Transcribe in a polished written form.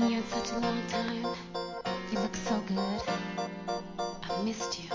seen you in such a long time. You look so good. I missed you.